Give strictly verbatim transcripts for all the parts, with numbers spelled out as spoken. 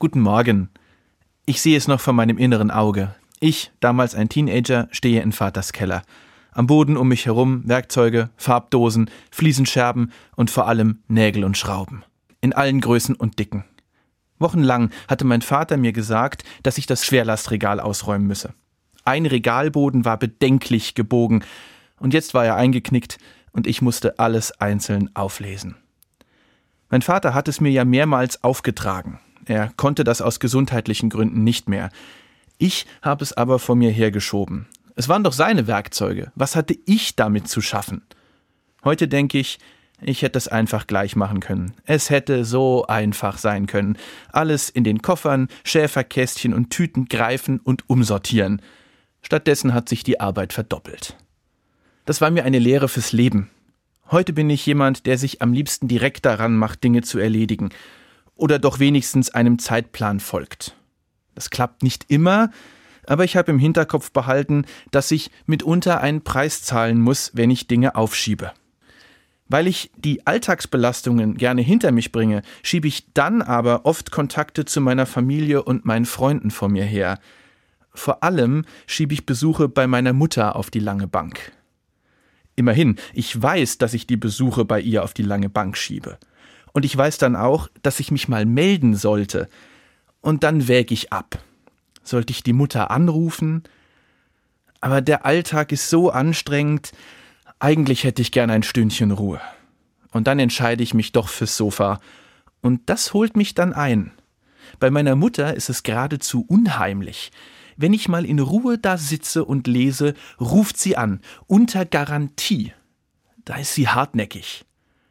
Guten Morgen. Ich sehe es noch vor meinem inneren Auge. Ich, damals ein Teenager, stehe in Vaters Keller. Am Boden um mich herum Werkzeuge, Farbdosen, Fliesenscherben und vor allem Nägel und Schrauben. In allen Größen und Dicken. Wochenlang hatte mein Vater mir gesagt, dass ich das Schwerlastregal ausräumen müsse. Ein Regalboden war bedenklich gebogen und jetzt war er eingeknickt und ich musste alles einzeln auflesen. Mein Vater hat es mir ja mehrmals aufgetragen. Er konnte das aus gesundheitlichen Gründen nicht mehr. Ich habe es aber vor mir hergeschoben. Es waren doch seine Werkzeuge. Was hatte ich damit zu schaffen? Heute denke ich, ich hätte es einfach gleich machen können. Es hätte so einfach sein können. Alles in den Koffern, Schäferkästchen und Tüten greifen und umsortieren. Stattdessen hat sich die Arbeit verdoppelt. Das war mir eine Lehre fürs Leben. Heute bin ich jemand, der sich am liebsten direkt daran macht, Dinge zu erledigen. Oder doch wenigstens einem Zeitplan folgt. Das klappt nicht immer, aber ich habe im Hinterkopf behalten, dass ich mitunter einen Preis zahlen muss, wenn ich Dinge aufschiebe. Weil ich die Alltagsbelastungen gerne hinter mich bringe, schiebe ich dann aber oft Kontakte zu meiner Familie und meinen Freunden vor mir her. Vor allem schiebe ich Besuche bei meiner Mutter auf die lange Bank. Immerhin, ich weiß, dass ich die Besuche bei ihr auf die lange Bank schiebe. Und ich weiß dann auch, dass ich mich mal melden sollte. Und dann wäge ich ab. Sollte ich die Mutter anrufen? Aber der Alltag ist so anstrengend, eigentlich hätte ich gern ein Stündchen Ruhe. Und dann entscheide ich mich doch fürs Sofa. Und das holt mich dann ein. Bei meiner Mutter ist es geradezu unheimlich. Wenn ich mal in Ruhe da sitze und lese, ruft sie an, unter Garantie. Da ist sie hartnäckig.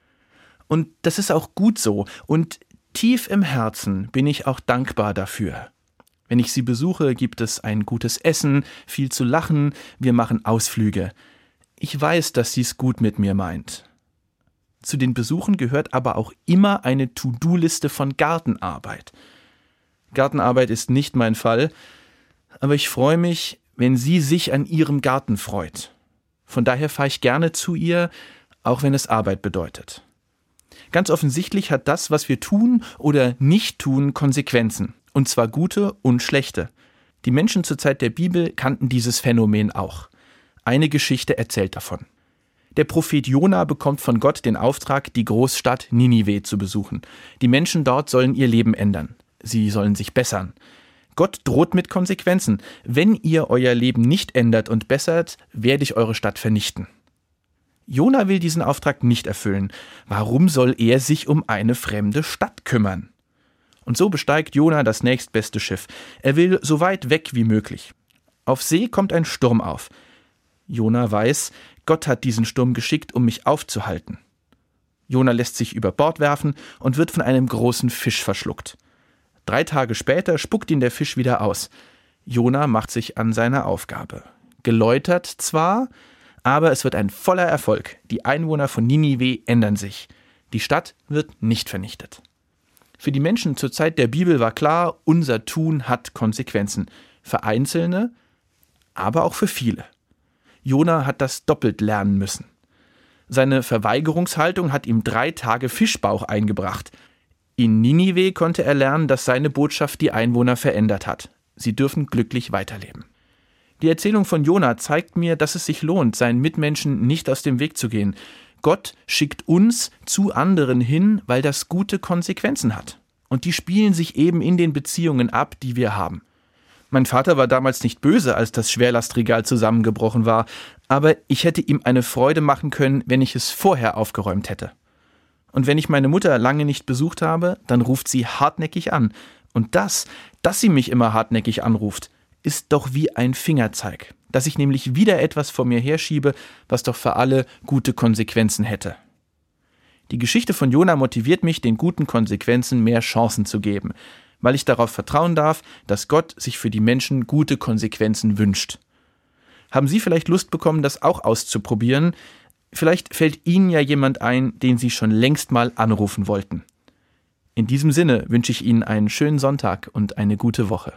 Und das ist auch gut so. Und tief im Herzen bin ich auch dankbar dafür. Wenn ich sie besuche, gibt es ein gutes Essen, viel zu lachen, wir machen Ausflüge. Ich weiß, dass sie es gut mit mir meint. Zu den Besuchen gehört aber auch immer eine To-Do-Liste von Gartenarbeit. Gartenarbeit ist nicht mein Fall, aber ich freue mich, wenn sie sich an ihrem Garten freut. Von daher fahre ich gerne zu ihr, auch wenn es Arbeit bedeutet. Ganz offensichtlich hat das, was wir tun oder nicht tun, Konsequenzen. Und zwar gute und schlechte. Die Menschen zur Zeit der Bibel kannten dieses Phänomen auch. Eine Geschichte erzählt davon. Der Prophet Jona bekommt von Gott den Auftrag, die Großstadt Ninive zu besuchen. Die Menschen dort sollen ihr Leben ändern. Sie sollen sich bessern. Gott droht mit Konsequenzen. Wenn ihr euer Leben nicht ändert und bessert, werde ich eure Stadt vernichten. Jona will diesen Auftrag nicht erfüllen. Warum soll er sich um eine fremde Stadt kümmern? Und so besteigt Jona das nächstbeste Schiff. Er will so weit weg wie möglich. Auf See kommt ein Sturm auf. Jona weiß, Gott hat diesen Sturm geschickt, um mich aufzuhalten. Jona lässt sich über Bord werfen und wird von einem großen Fisch verschluckt. Drei Tage später spuckt ihn der Fisch wieder aus. Jona macht sich an seine Aufgabe. Geläutert zwar, aber es wird ein voller Erfolg. Die Einwohner von Ninive ändern sich. Die Stadt wird nicht vernichtet. Für die Menschen zur Zeit der Bibel war klar, unser Tun hat Konsequenzen. Für Einzelne, aber auch für viele. Jona hat das doppelt lernen müssen. Seine Verweigerungshaltung hat ihm drei Tage Fischbauch eingebracht. In Ninive konnte er lernen, dass seine Botschaft die Einwohner verändert hat. Sie dürfen glücklich weiterleben. Die Erzählung von Jona zeigt mir, dass es sich lohnt, seinen Mitmenschen nicht aus dem Weg zu gehen. Gott schickt uns zu anderen hin, weil das gute Konsequenzen hat. Und die spielen sich eben in den Beziehungen ab, die wir haben. Mein Vater war damals nicht böse, als das Schwerlastregal zusammengebrochen war, aber ich hätte ihm eine Freude machen können, wenn ich es vorher aufgeräumt hätte. Und wenn ich meine Mutter lange nicht besucht habe, dann ruft sie hartnäckig an. Und das, dass sie mich immer hartnäckig anruft, ist doch wie ein Fingerzeig, dass ich nämlich wieder etwas vor mir herschiebe, was doch für alle gute Konsequenzen hätte. Die Geschichte von Jona motiviert mich, den guten Konsequenzen mehr Chancen zu geben, weil ich darauf vertrauen darf, dass Gott sich für die Menschen gute Konsequenzen wünscht. Haben Sie vielleicht Lust bekommen, das auch auszuprobieren? Vielleicht fällt Ihnen ja jemand ein, den Sie schon längst mal anrufen wollten. In diesem Sinne wünsche ich Ihnen einen schönen Sonntag und eine gute Woche.